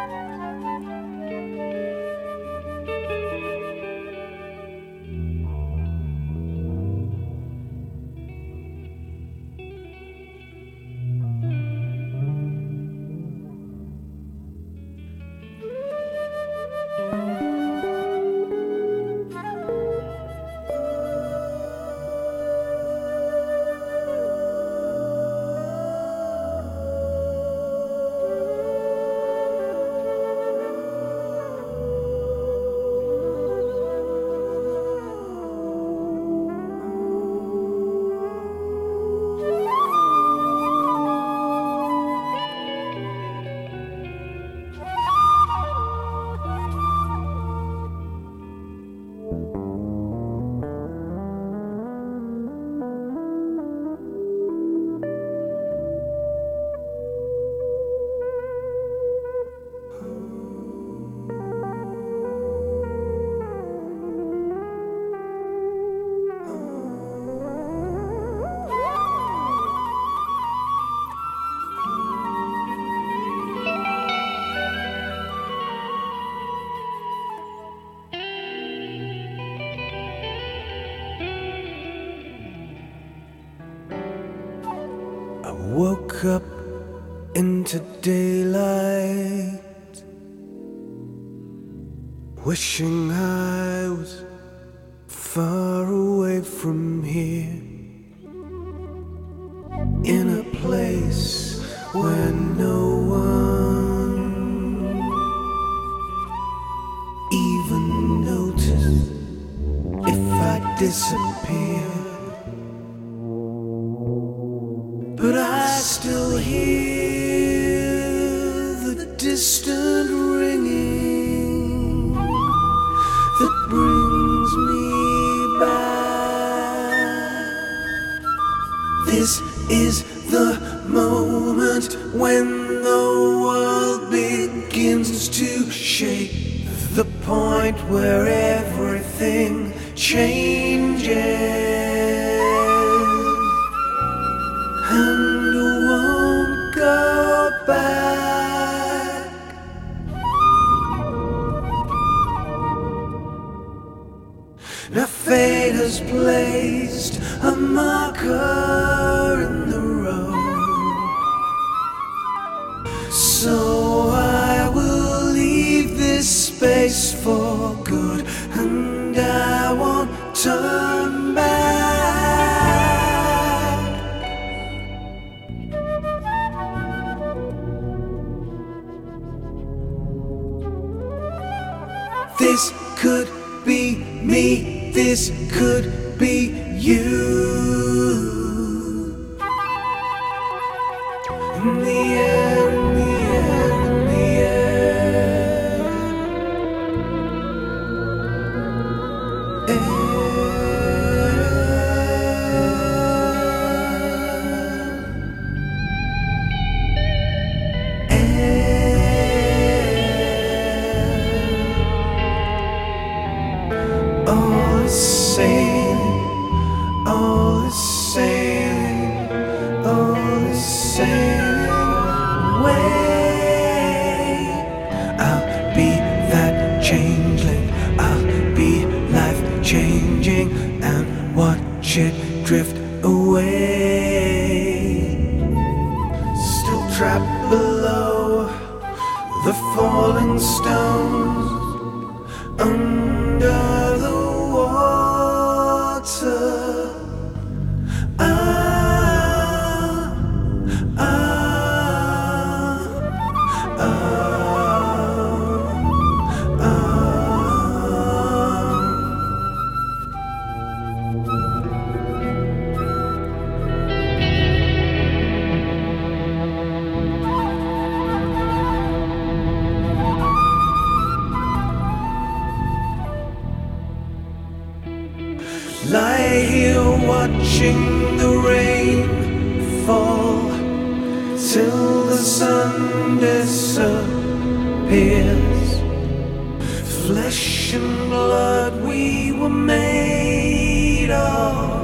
I woke up into daylight, wishing I was far away from here, in a place where no one even noticed if I disappear. But I still hear the distant ringing that brings me back. This is the moment when the world begins to shake, the point where everything changes and won't go back. Now fate has placed a marker in the road, so I will leave this space for good, and I won't turn back. This could be me, this could be you. In the air, in the air, in the all is sailing, all is sailing, all is sailing away. I'll be that changeling, I'll be life changing, and watch it drift away. Still trapped below the falling stones, under the water. Lie here watching the rain fall till the sun disappears. Flesh and blood we were made of.